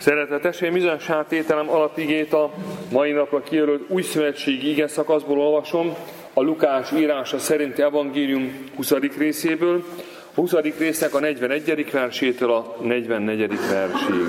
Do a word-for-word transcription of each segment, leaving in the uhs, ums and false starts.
Szeretett testvéreim, bizonyságtételem alapigét a mai napra kijelölt új szövetségi ige szakaszból olvasom, a Lukács írása szerinti evangélium huszadik részéből, a huszadik résznek a negyvenegyedik versétől a negyvennegyedik verséig.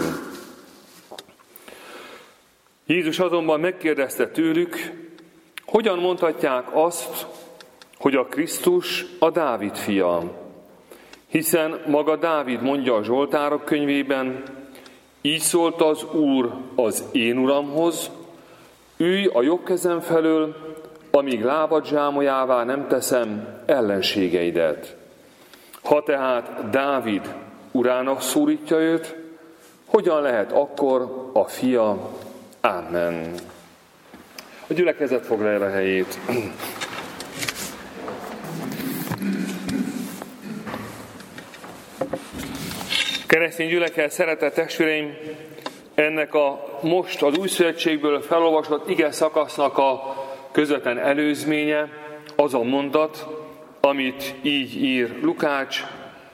Jézus azonban megkérdezte tőlük, hogyan mondhatják azt, hogy a Krisztus a Dávid fia? Hiszen maga Dávid mondja a Zsoltárok könyvében, így szólt az Úr az én Uramhoz, ülj a jobb kezem felől, amíg lábad zsámolyává nem teszem ellenségeidet. Ha tehát Dávid urának szólítja őt, hogyan lehet akkor a fia? Amen. A gyülekezet foglalja el a helyét. Keresztény gyülekezet, szeretett testvéreim, ennek a most az új szövetségből felolvasott ige szakasznak a közvetlen előzménye az a mondat, amit így ír Lukács,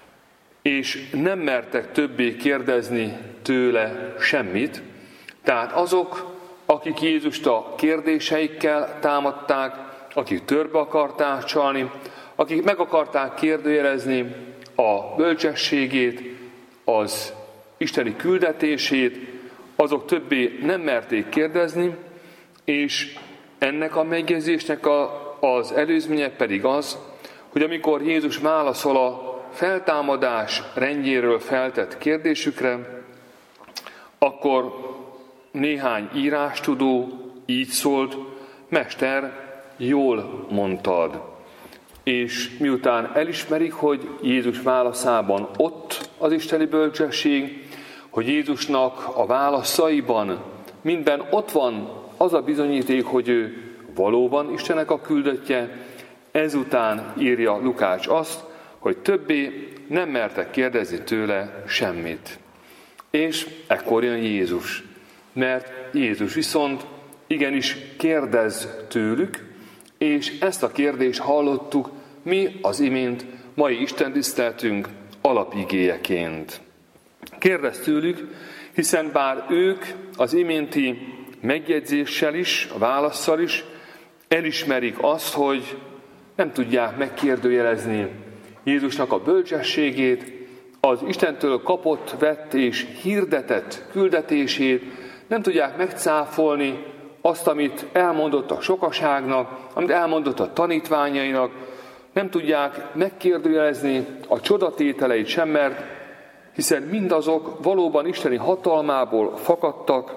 és nem mertek többé kérdezni tőle semmit. Tehát azok, akik Jézust a kérdéseikkel támadták, akik törbe akarták csalni, akik meg akarták kérdőjelezni a bölcsességét, az isteni küldetését, azok többé nem merték kérdezni, és ennek a megjegyzésnek a, az előzménye pedig az, hogy amikor Jézus válaszol a feltámadás rendjéről feltett kérdésükre, akkor néhány írástudó így szólt, Mester, jól mondtad. És miután elismerik, hogy Jézus válaszában ott az isteni bölcsesség, hogy Jézusnak a válaszaiban minden ott van az a bizonyíték, hogy ő valóban Istennek a küldöttje, ezután írja Lukács azt, hogy többé nem mertek kérdezni tőle semmit. És ekkor jön Jézus, mert Jézus viszont igenis kérdez tőlük, és ezt a kérdést hallottuk mi az imént mai istentiszteletünk alapigéjeként. Kérdez tőlük, hiszen bár ők az iménti megjegyzéssel is, a válasszal is elismerik azt, hogy nem tudják megkérdőjelezni Jézusnak a bölcsességét, az Istentől kapott, vett és hirdetett küldetését, nem tudják megcáfolni azt, amit elmondott a sokaságnak, amit elmondott a tanítványainak, nem tudják megkérdőjelezni a csodatételeit sem, mert hiszen mindazok valóban isteni hatalmából fakadtak,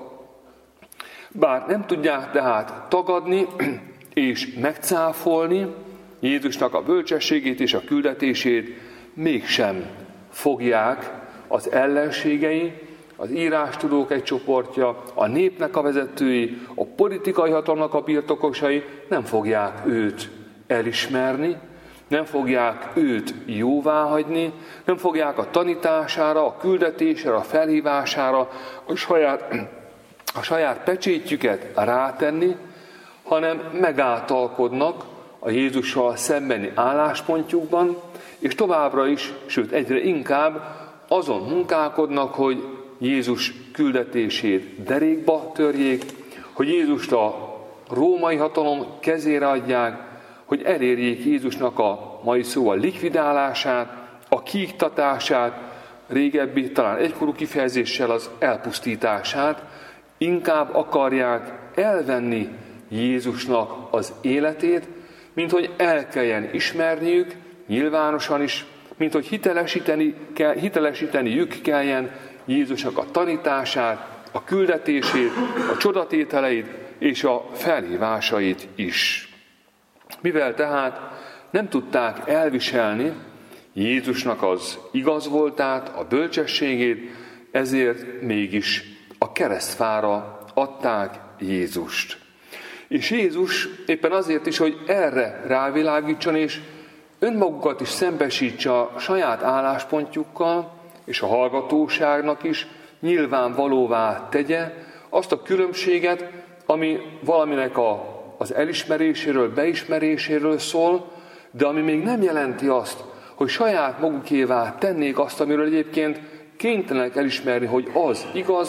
bár nem tudják tehát tagadni és megcáfolni Jézusnak a bölcsességét és a küldetését, mégsem fogják az ellenségei, az írástudók egy csoportja, a népnek a vezetői, a politikai hatalomnak a birtokosai nem fogják őt elismerni, nem fogják őt jóváhagyni, nem fogják a tanítására, a küldetésre, a felhívására a saját, a saját pecsétjüket rátenni, hanem megáltalkodnak a Jézussal szembeni álláspontjukban, és továbbra is, sőt egyre inkább azon munkálkodnak, hogy Jézus küldetését derékba törjék, hogy Jézust a római hatalom kezére adják, hogy elérjék Jézusnak a mai szóval likvidálását, a kiiktatását, régebbi, talán egykorú kifejezéssel az elpusztítását, inkább akarják elvenni Jézusnak az életét, mint hogy el kelljen ismerniük, nyilvánosan is, mint hogy hitelesíteni, kell, hitelesíteniük kelljen Jézusnak a tanítását, a küldetését, a csodatételeit és a felhívásait is. Mivel tehát nem tudták elviselni Jézusnak az igaz voltát, a bölcsességét, ezért mégis a keresztfára adták Jézust. És Jézus éppen azért is, hogy erre rávilágítson, és önmagukat is szembesítse a saját álláspontjukkal, és a hallgatóságnak is nyilvánvalóvá tegye azt a különbséget, ami valaminek a, az elismeréséről, beismeréséről szól, de ami még nem jelenti azt, hogy saját magukévá tennék azt, amiről egyébként kénytelenek elismerni, hogy az igaz,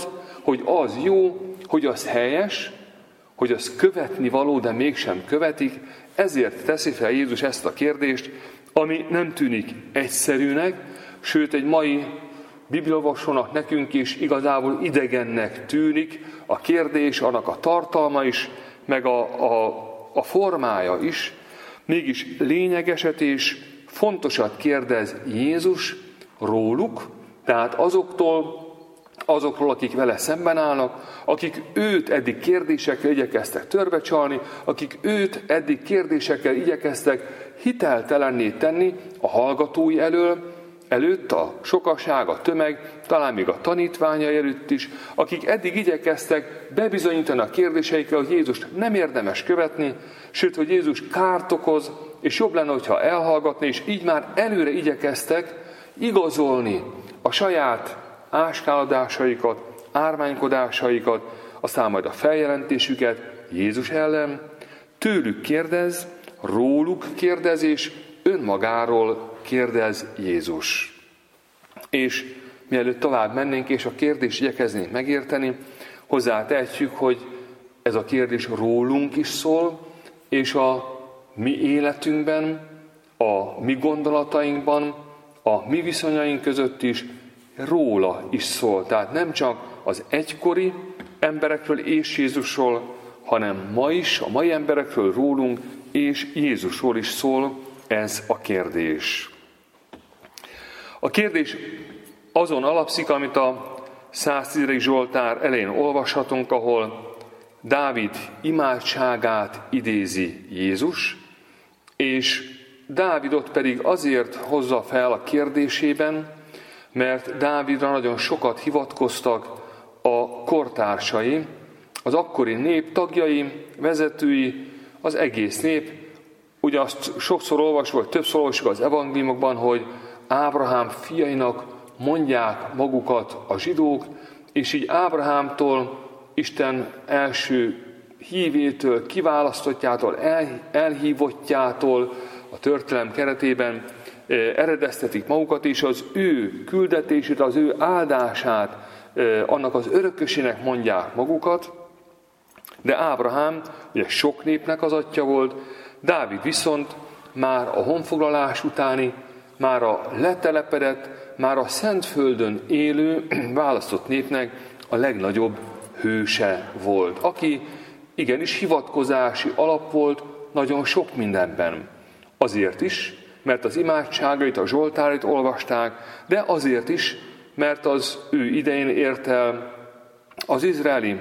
hogy az jó, hogy az helyes, hogy az követni való, de mégsem követik, ezért teszi fel Jézus ezt a kérdést, ami nem tűnik egyszerűnek, sőt egy mai bibliaolvasónak nekünk is igazából idegennek tűnik a kérdés, annak a tartalma is, meg a, a, a formája is, mégis lényegeset és fontosat kérdez Jézus róluk, tehát azoktól, azokról, akik vele szemben állnak, akik őt eddig kérdésekkel igyekeztek törbecsalni, akik őt eddig kérdésekkel igyekeztek hiteltelenné tenni a hallgatói elől, előtt a sokaság, a tömeg, talán még a tanítványai előtt is, akik eddig igyekeztek bebizonyítani a kérdéseikkel, hogy Jézust nem érdemes követni, sőt, hogy Jézus kárt okoz, és jobb lenne, hogyha elhallgatni, és így már előre igyekeztek igazolni a saját áskálódásaikat, ármánykodásaikat, aztán majd a feljelentésüket Jézus ellen. Tőlük kérdez, róluk kérdez, és önmagáról kérdez Jézus. És mielőtt tovább mennénk, és a kérdést igyekeznénk megérteni, hozzátehetjük, hogy ez a kérdés rólunk is szól, és a mi életünkben, a mi gondolatainkban, a mi viszonyaink között is róla is szól. Tehát nem csak az egykori emberekről és Jézusról, hanem ma is, a mai emberekről, rólunk és Jézusról is szól ez a kérdés. A kérdés azon alapszik, amit a száztízedik Zsoltár elején olvashatunk, ahol Dávid imádságát idézi Jézus, és Dávidot pedig azért hozza fel a kérdésében, mert Dávidra nagyon sokat hivatkoztak a kortársai, az akkori nép tagjai, vezetői, az egész nép. Ugye azt sokszor olvasva, vagy többször olvasjuk az evangéliumokban, hogy Ábrahám fiainak mondják magukat a zsidók, és így Ábrahámtól, Isten első hívétől, kiválasztottjától, el, elhívottjától a történelem keretében eredeztetik magukat, és az ő küldetését, az ő áldását, annak az örökösének mondják magukat, de Ábrahám ugye sok népnek az atya volt, Dávid viszont már a honfoglalás utáni, már a letelepedett, már a Szentföldön élő választott népnek a legnagyobb hőse volt, aki igenis hivatkozási alap volt nagyon sok mindenben. Azért is, mert az imádságait, a zsoltárait olvasták, de azért is, mert az ő idején ért el az izraeli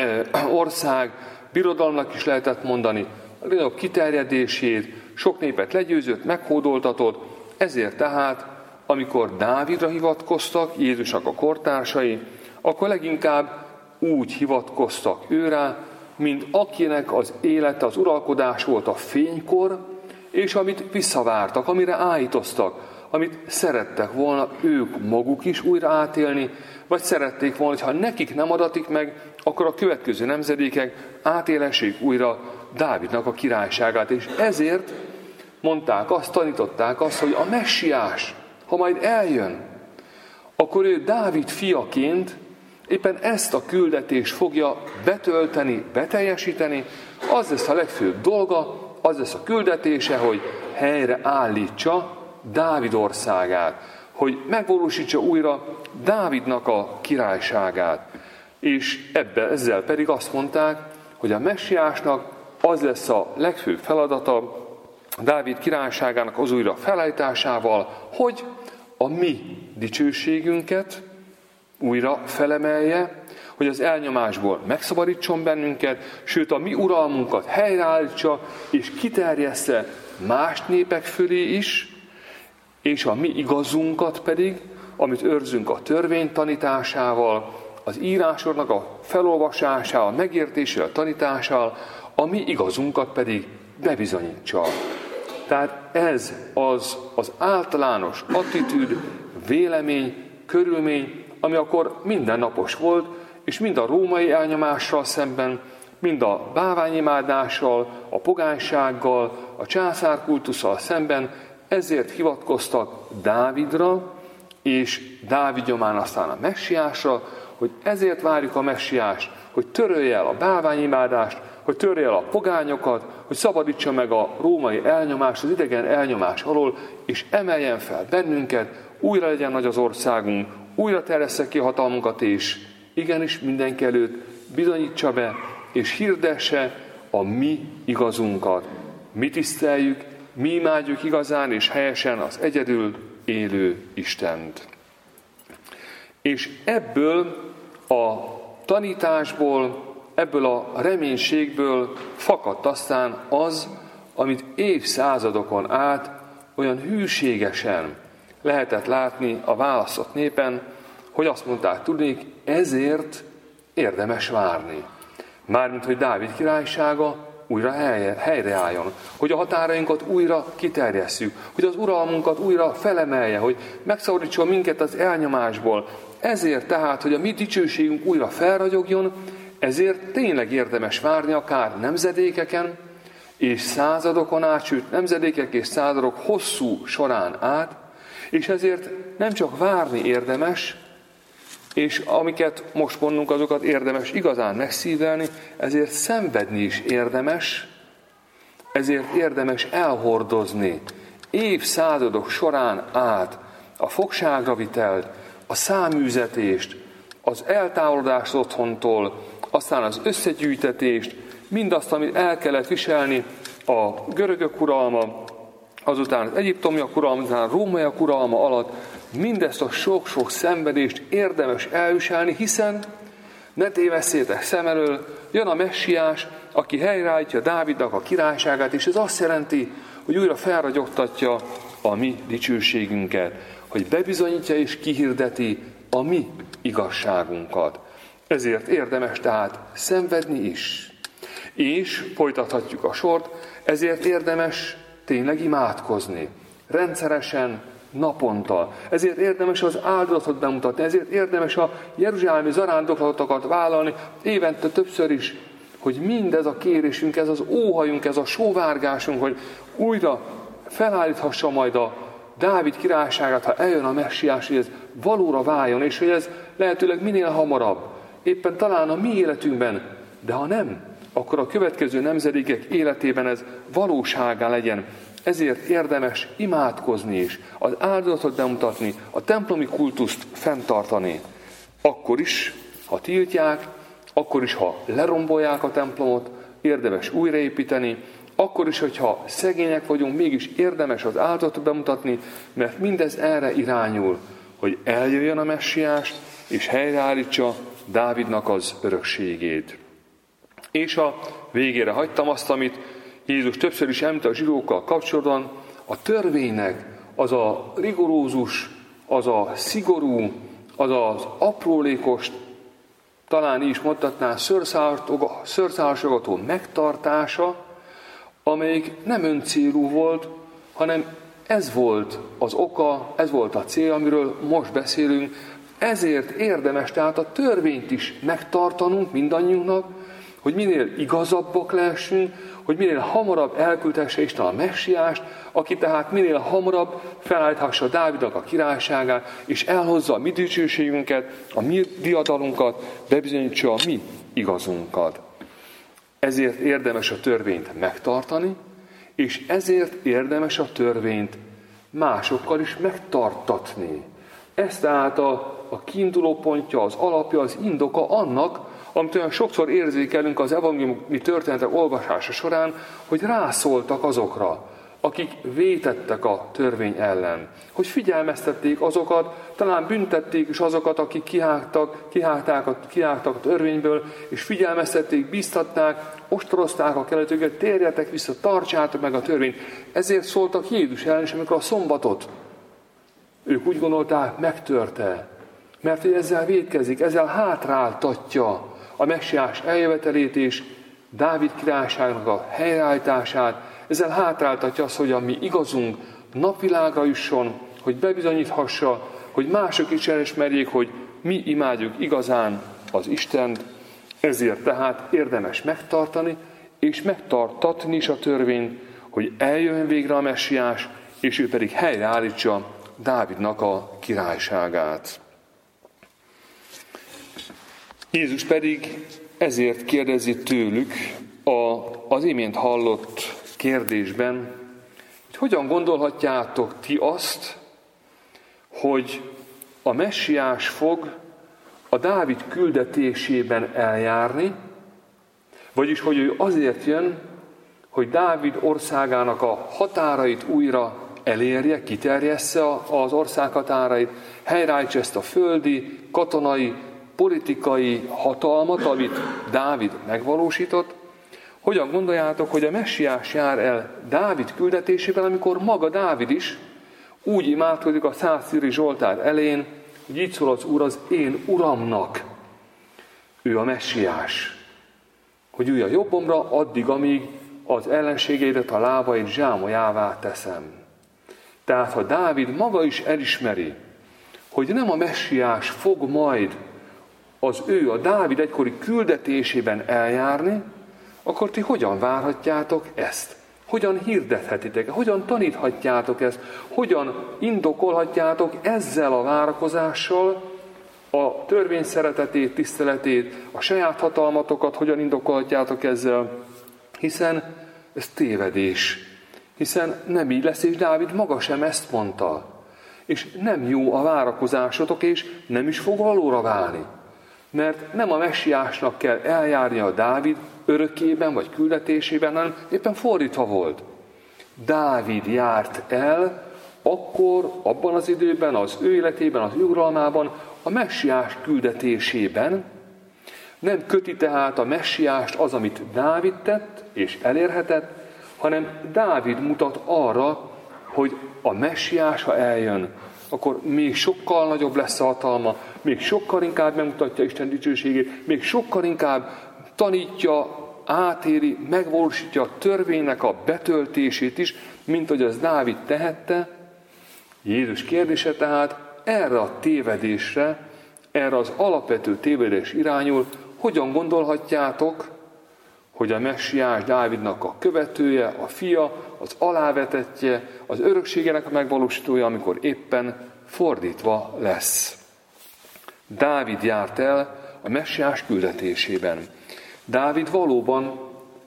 ország birodalomnak is lehetett mondani, a legnagyobb kiterjedését, sok népet legyőzött, meghódoltatott, ezért tehát, amikor Dávidra hivatkoztak, Jézusnak a kortársai, akkor leginkább úgy hivatkoztak őrá, mint akinek az élete, az uralkodás volt a fénykor, és amit visszavártak, amire áhítoztak, amit szerettek volna ők maguk is újra átélni, vagy szerették volna, hogy ha nekik nem adatik meg, akkor a következő nemzedékek átélessék újra Dávidnak a királyságát. És ezért mondták azt, tanították azt, hogy a messiás, ha majd eljön, akkor ő Dávid fiaként éppen ezt a küldetést fogja betölteni, beteljesíteni, az lesz a legfőbb dolga, az lesz a küldetése, hogy helyre állítsa Dávid országát, hogy megvalósítsa újra Dávidnak a királyságát. És ebben, ezzel pedig azt mondták, hogy a messiásnak az lesz a legfőbb feladata Dávid királyságának az újra felállításával, hogy a mi dicsőségünket újra felemelje, hogy az elnyomásból megszabadítson bennünket, sőt a mi uralmunkat helyreállítsa, és kiterjessze más népek fölé is, és a mi igazunkat pedig, amit őrzünk a törvény tanításával, az írásoknak a felolvasásával, megértésével, tanításával, a mi igazunkat pedig bebizonyítsa. Tehát ez az az általános attitűd, vélemény, körülmény, ami akkor mindennapos volt, és mind a római elnyomással szemben, mind a bálványimádással, a pogánysággal, a császárkultusszal szemben, ezért hivatkoztak Dávidra, és Dávid nyomán aztán a messiásra, hogy ezért várjuk a messiást, hogy törölje el a bálványimádást, hogy törje el a pogányokat, hogy szabadítsa meg a római elnyomást, az idegen elnyomás alól, és emeljen fel bennünket, újra legyen nagy az országunk, újra terjessze ki a hatalmunkat, és igenis mindenki előtt bizonyítsa be, és hirdesse a mi igazunkat. Mi tiszteljük, mi imádjuk igazán és helyesen az egyedül élő Istent. És ebből a tanításból, ebből a reménységből fakadt aztán az, amit évszázadokon át olyan hűségesen lehetett látni a választott népen, hogy azt mondták, tudnék, ezért érdemes várni. Mármint, hogy Dávid királysága újra helyreálljon, hogy a határainkat újra kiterjesszük, hogy az uralmunkat újra felemelje, hogy megszabadítson minket az elnyomásból. Ezért tehát, hogy a mi dicsőségünk újra felragyogjon, ezért tényleg érdemes várni akár nemzedékeken és századokon át, sőt nemzedékek és századok hosszú során át, és ezért nem csak várni érdemes, és amiket most mondunk, azokat érdemes igazán megszívelni, ezért szenvedni is érdemes, ezért érdemes elhordozni évszázadok során át a fogságra vitelt, a száműzetést, az eltávolodást otthontól, aztán az összegyűjtetést, mindazt, amit el kellett viselni a görögök uralma, azután az egyiptomiak uralma, azután a rómaiak uralma alatt, mindezt a sok-sok szenvedést érdemes elviselni, hiszen ne tévesszétek szem elől, jön a messiás, aki helyreállítja Dávidnak a királyságát, és ez azt jelenti, hogy újra felragyogtatja a mi dicsőségünket, hogy bebizonyítja és kihirdeti a mi igazságunkat. Ezért érdemes tehát szenvedni is. És folytathatjuk a sort, ezért érdemes tényleg imádkozni. Rendszeresen, naponta. Ezért érdemes az áldozatot bemutatni, ezért érdemes a jeruzsálemi zarándoklatokat vállalni évente többször is, hogy mindez a kérésünk, ez az óhajunk, ez a sóvárgásunk, hogy újra felállíthassa majd a Dávid királyságát, ha eljön a messiás, hogy ez valóra váljon, és hogy ez lehetőleg minél hamarabb, éppen talán a mi életünkben, de ha nem, akkor a következő nemzedékek életében ez valóságá legyen. Ezért érdemes imádkozni is, az áldozatot bemutatni, a templomi kultuszt fenntartani. Akkor is, ha tiltják, akkor is, ha lerombolják a templomot, érdemes újraépíteni, akkor is, hogyha szegények vagyunk, mégis érdemes az áldozatot bemutatni, mert mindez erre irányul, hogy eljöjjön a messiás, és helyreállítsa Dávidnak az örökségét. És a végére hagytam azt, amit Jézus többször is említett a zsidókkal kapcsolatban, a törvénynek az a rigorózus, az a szigorú, az az aprólékos, talán így is mondhatná, szőrszálsogató megtartása, amelyik nem öncélú volt, hanem ez volt az oka, ez volt a cél, amiről most beszélünk. Ezért érdemes tehát a törvényt is megtartanunk mindannyiunknak, hogy minél igazabbak lehessünk, hogy minél hamarabb elküldhesse Isten a messiást, aki tehát minél hamarabb felállíthassa Dávidnak a királyságát, és elhozza a mi dicsőségünket, a mi diadalunkat, bebizonyítsa a mi igazunkat. Ezért érdemes a törvényt megtartani, és ezért érdemes a törvényt másokkal is megtartatni. Ez tehát a, a kiinduló pontja, az alapja, az indoka annak, amit olyan sokszor érzékelünk az evangéliumi történetek olvasása során, hogy rászóltak azokra, akik vétettek a törvény ellen. Hogy figyelmeztették azokat, talán büntették is azokat, akik kihágtak, kihágták a, kihágtak a törvényből, és figyelmeztették, bíztatták, ostorozták a keletőket, térjetek vissza, tartsátok meg a törvényt. Ezért szóltak Jézus ellen, és amikor a szombatot ők úgy gondolták, megtörte, mert hogy ezzel vétkezik, ezzel hátráltatja a messiás eljövetelét és Dávid királyságnak a helyreállítását, ezzel hátráltatja azt, hogy a mi igazunk napvilágra jusson, hogy bebizonyíthassa, hogy mások is elismerjék, hogy mi imádjuk igazán az Istent. Ezért tehát érdemes megtartani, és megtartatni is a törvényt, hogy eljön végre a messiás, és ő pedig helyreállítsa Dávidnak a királyságát. Jézus pedig ezért kérdezi tőlük a, az imént hallott kérdésben, hogy hogyan gondolhatjátok ti azt, hogy a messiás fog a Dávid küldetésében eljárni, vagyis hogy ő azért jön, hogy Dávid országának a határait újra elérje, kiterjessze az ország határait, helyreállítsa ezt a földi, katonai, politikai hatalmat, amit Dávid megvalósított. Hogyan gondoljátok, hogy a messiás jár el Dávid küldetésében, amikor maga Dávid is úgy imádkozik a százszíri Zsoltár elején, hogy így szól az Úr az én Uramnak. Ő a messiás. Hogy ülj a jobbomra addig, amíg az ellenségeidet a lábaid zsámolyává teszem. Tehát ha Dávid maga is elismeri, hogy nem a messiás fog majd az ő, a Dávid egykori küldetésében eljárni, akkor ti hogyan várhatjátok ezt? Hogyan hirdethetitek? Hogyan taníthatjátok ezt? Hogyan indokolhatjátok ezzel a várakozással a törvény szeretetét, tiszteletét, a saját hatalmatokat, hogyan indokolhatjátok ezzel? Hiszen ez tévedés. Hiszen nem így lesz, és Dávid maga sem ezt mondta. És nem jó a várakozásotok, és nem is fog valóra válni. Mert nem a messiásnak kell eljárnia a Dávid örökében vagy küldetésében, hanem éppen fordítva volt. Dávid járt el akkor, abban az időben, az ő életében, az ő uralmában, a messiás küldetésében. Nem köti tehát a messiást az, amit Dávid tett és elérhetett, hanem Dávid mutat arra, hogy a messiás, ha eljön, akkor még sokkal nagyobb lesz a hatalma, még sokkal inkább megmutatja Isten dicsőségét, még sokkal inkább tanítja, átéri, megvalósítja a törvénynek a betöltését is, mint hogy az Dávid tehette. Jézus kérdése tehát erre a tévedésre, erre az alapvető tévedés irányul, hogyan gondolhatjátok, hogy a messiás Dávidnak a követője, a fia, az alávetettje, az örökségének a megvalósítója, amikor éppen fordítva lesz. Dávid járt el a messiás küldetésében. Dávid valóban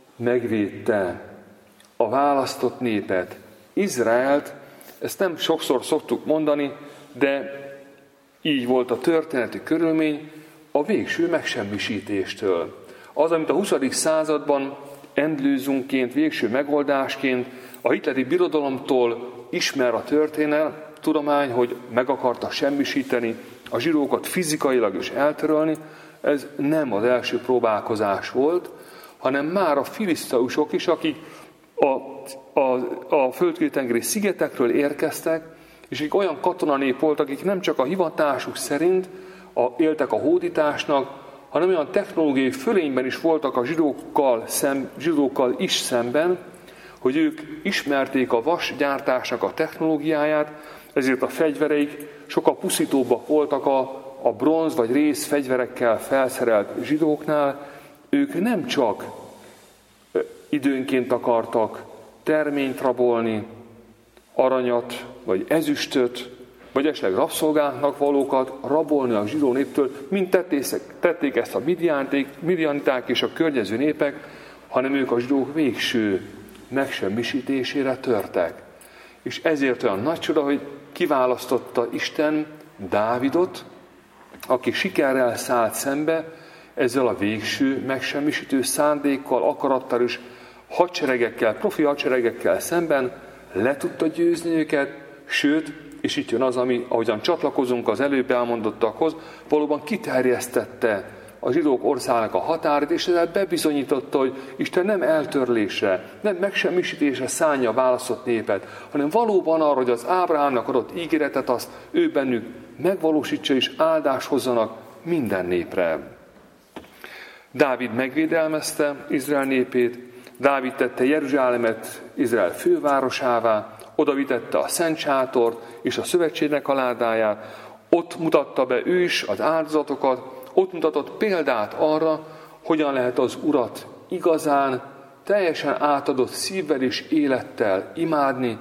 megvédte a választott népet, Izraelt, ezt nem sokszor szoktuk mondani, de így volt a történeti körülmény a végső megsemmisítéstől. Az, amit a huszadik században endlőzunként, végső megoldásként a hitleri birodalomtól ismer a történeltudomány, hogy meg akarta semmisíteni a zsidókat fizikailag is eltörölni, ez nem az első próbálkozás volt, hanem már a filiszteusok is, akik a, a, a földközi-tengeri szigetekről érkeztek, és akik olyan katonanép voltak, akik nem csak a hivatásuk szerint a, éltek a hódításnak, hanem olyan technológiai fölényben is voltak a zsidókkal, szem, zsidókkal is szemben, hogy ők ismerték a vasgyártásnak a technológiáját, ezért a fegyvereik sokkal pusztítóbbak voltak a, a bronz vagy rész fegyverekkel felszerelt zsidóknál. Ők nem csak időnként akartak terményt rabolni, aranyat vagy ezüstöt, vagy esetleg rabszolgáknak valókat rabolni a zsidó néptől, mint tették ezt a midianiták és a környező népek, hanem ők a zsidók végső megsemmisítésére törtek. És ezért olyan nagy csoda, hogy kiválasztotta Isten Dávidot, aki sikerrel szállt szembe ezzel a végső megsemmisítő szándékkal, akarattal és hadseregekkel, profi hadseregekkel szemben, le tudta győzni őket, sőt, és itt jön az, ami, ahogyan csatlakozunk az előbb elmondottakhoz, valóban kiterjesztette a zsidók országának a határait, és ezzel bebizonyította, hogy Isten nem eltörlésre, nem megsemmisítésre szánja a választott népet, hanem valóban arra, hogy az Ábrahámnak adott ígéretet, azt ő bennük megvalósítsa és áldást hozzanak minden népre. Dávid megvédelmezte Izrael népét, Dávid tette Jeruzsálemet Izrael fővárosává, oda vitette a szent sátort és a szövetségnek a ládáját, ott mutatta be ő is az áldozatokat, ott mutatott példát arra, hogyan lehet az Urat igazán, teljesen átadott szívvel és élettel imádni,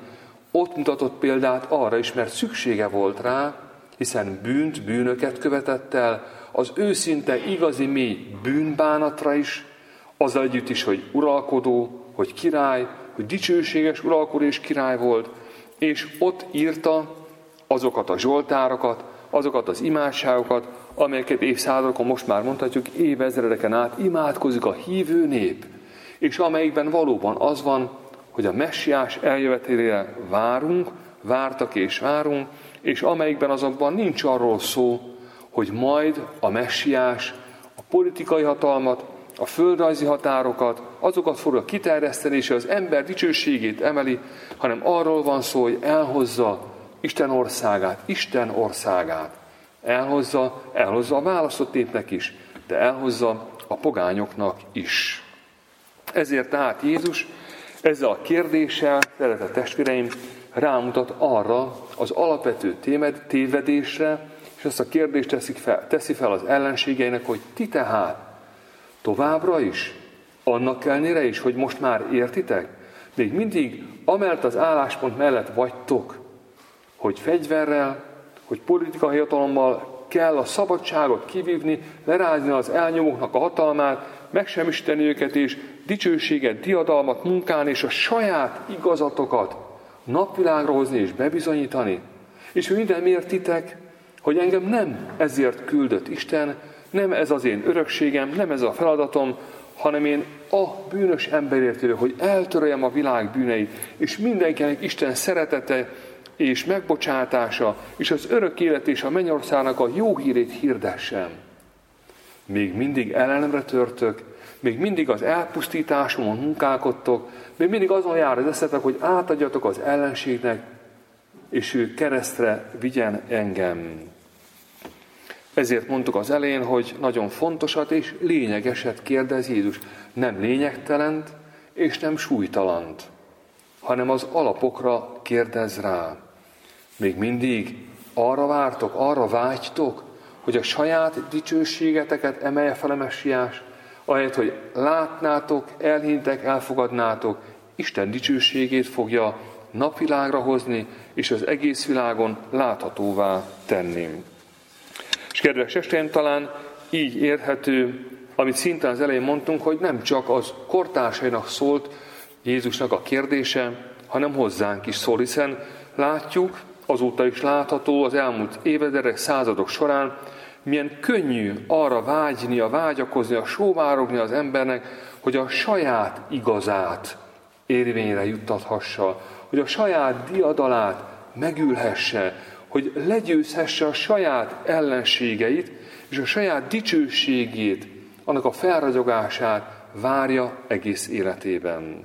ott mutatott példát arra is, mert szüksége volt rá, hiszen bűnt, bűnöket követett el, az őszinte, igazi, mély bűnbánatra is, azzal együtt is, hogy uralkodó, hogy király, hogy dicsőséges uralkodó és király volt, és ott írta azokat a zsoltárokat, azokat az imádságokat, amelyeket évszázadokon, most már mondhatjuk, évezredeken át imádkozik a hívő nép, és amelyikben valóban az van, hogy a messiás eljövetelére várunk, vártak és várunk, és amelyikben azonban nincs arról szó, hogy majd a messiás a politikai hatalmat, a földrajzi határokat, azokat fogja kiterjeszteni, és az ember dicsőségét emeli, hanem arról van szó, hogy elhozza Isten országát, Isten országát. Elhozza, elhozza a választott népnek is, de elhozza a pogányoknak is. Ezért tehát Jézus ezzel a kérdéssel, szeretett testvéreim, rámutat arra az alapvető tévedésre, és azt a kérdést teszi fel, teszi fel az ellenségeinek, hogy ti tehát továbbra is, annak ellenére is, hogy most már értitek, még mindig amellett az álláspont mellett vagytok, hogy fegyverrel, hogy politikai hatalommal kell a szabadságot kivívni, lerázni az elnyomóknak a hatalmát, megsemmisíteni őket és dicsőséget, diadalmat munkálni, és a saját igazatokat napvilágra hozni és bebizonyítani. És hogy minden miért titek, hogy engem nem ezért küldött Isten, nem ez az én örökségem, nem ez a feladatom, hanem én a bűnös emberért jövök, hogy eltöröljem a világ bűneit, és mindenkinek Isten szeretete és megbocsátása, és az örök élet és a mennyországnak a jó hírét hirdessem. Még mindig ellenemre törtök, még mindig az elpusztításomon munkálkodtok, még mindig azon jár az eszetek, hogy átadjatok az ellenségnek, és ő keresztre vigyen engem. Ezért mondtuk az elején, hogy nagyon fontosat és lényegeset kérdez Jézus. Nem lényegtelent és nem súlytalant, hanem az alapokra kérdez rá. Még mindig arra vártok, arra vágytok, hogy a saját dicsőségeteket emelje fel a messiás, ahelyett, hogy látnátok, elhintek, elfogadnátok, Isten dicsőségét fogja napvilágra hozni, és az egész világon láthatóvá tenni. És kedves testvéreim, talán így érthető, amit szintén az elején mondtunk, hogy nem csak az kortársainak szólt Jézusnak a kérdése, hanem hozzánk is szól, hiszen látjuk, azóta is látható az elmúlt évezredek, századok során, milyen könnyű arra vágynia, vágyakozni, a sóvárogni az embernek, hogy a saját igazát érvényre juttathassa, hogy a saját diadalát megülhesse, hogy legyőzhesse a saját ellenségeit, és a saját dicsőségét, annak a felragyogását várja egész életében.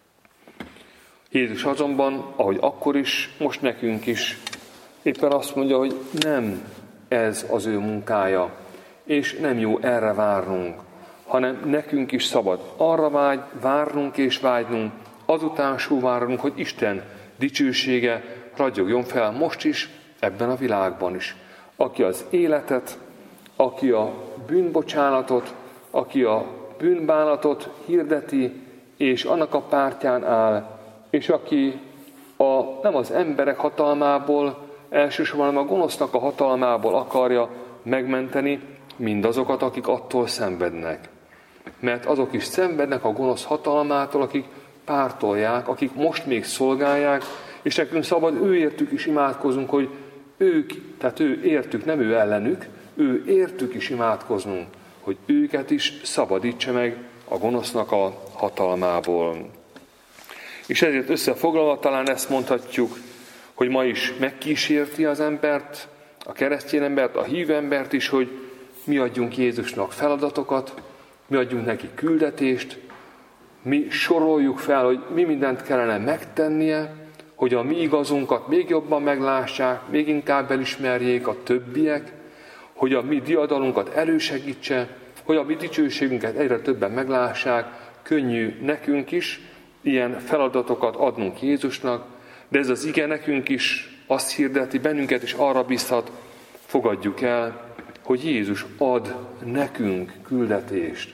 Jézus azonban, ahogy akkor is, most nekünk is, éppen azt mondja, hogy nem ez az ő munkája, és nem jó erre várnunk, hanem nekünk is szabad arra vágy, várnunk és vágynunk, azután sóvárnunk, hogy Isten dicsősége ragyogjon fel most is, ebben a világban is. Aki az életet, aki a bűnbocsánatot, aki a bűnbánatot hirdeti, és annak a pártján áll, és aki a, nem az emberek hatalmából, elsősorban hanem a gonosznak a hatalmából akarja megmenteni mindazokat, akik attól szenvednek. Mert azok is szenvednek a gonosz hatalmától, akik pártolják, akik most még szolgálják, és nekünk szabad őértük is imádkozunk, hogy ők, tehát ő értük, nem ő ellenük, ő értük is imádkoznunk, hogy őket is szabadítsa meg a gonosznak a hatalmából. És ezért összefoglalva talán ezt mondhatjuk, hogy ma is megkísérti az embert, a keresztény embert, a hívő embert is, hogy mi adjunk Jézusnak feladatokat, mi adjunk neki küldetést, mi soroljuk fel, hogy mi mindent kellene megtennie, hogy a mi igazunkat még jobban meglássák, még inkább elismerjék a többiek, hogy a mi diadalunkat elősegítse, hogy a mi dicsőségünket egyre többen meglássák, könnyű nekünk is ilyen feladatokat adnunk Jézusnak, de ez az ige nekünk is azt hirdeti, bennünket is arra biztat, fogadjuk el, hogy Jézus ad nekünk küldetést,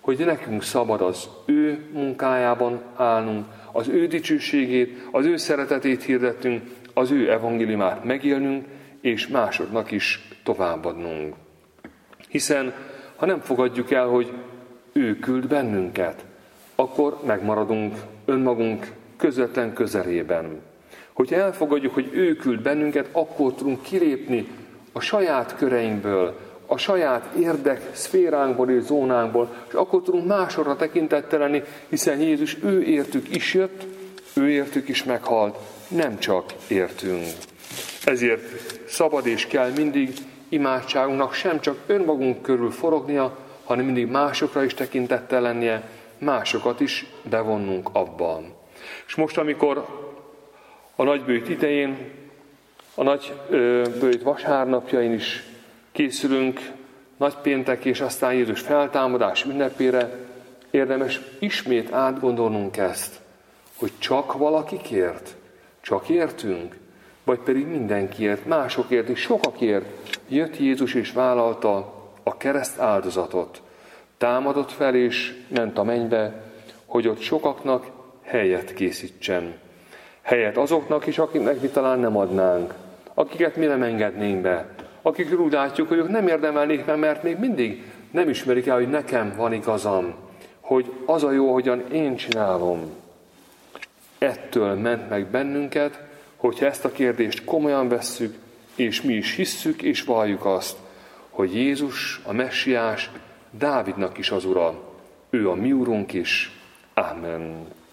hogy nekünk szabad az ő munkájában állnunk, az ő dicsőségét, az ő szeretetét hirdettünk, az ő evangéliumát megélnünk, és másoknak is továbbadnunk. Hiszen, ha nem fogadjuk el, hogy ő küld bennünket, akkor megmaradunk önmagunk közvetlen közelében. Hogyha elfogadjuk, hogy ő küld bennünket, akkor tudunk kilépni a saját köreinkből, a saját érdek szféránkból és zónánkból, és akkor tudunk másokra tekintettel lenni, hiszen Jézus ő értük is jött, ő értük is meghalt, nem csak értünk. Ezért szabad és kell mindig imádságunknak sem csak önmagunk körül forognia, hanem mindig másokra is tekintettel lennie, másokat is bevonnunk abban. És most, amikor a nagybőjt idején, a nagybőjt vasárnapjain is készülünk nagypéntek és aztán Jézus feltámadás ünnepére, érdemes ismét átgondolnunk ezt, hogy csak valakikért, csak értünk, vagy pedig mindenkiért, másokért és sokakért jött Jézus és vállalta a kereszt áldozatot. Támadott fel és ment a mennybe, hogy ott sokaknak helyet készítsen. Helyet azoknak is, akiknek mi talán nem adnánk, akiket mi nem engednénk be, akikről úgy látjuk, hogy ők nem érdemelnék meg, mert még mindig nem ismerik el, hogy nekem van igazam, hogy az a jó, ahogyan én csinálom. Ettől ment meg bennünket, hogyha ezt a kérdést komolyan vesszük, és mi is hisszük és valljuk azt, hogy Jézus, a Messiás, Dávidnak is az Ura, ő a mi Urunk is. Amen.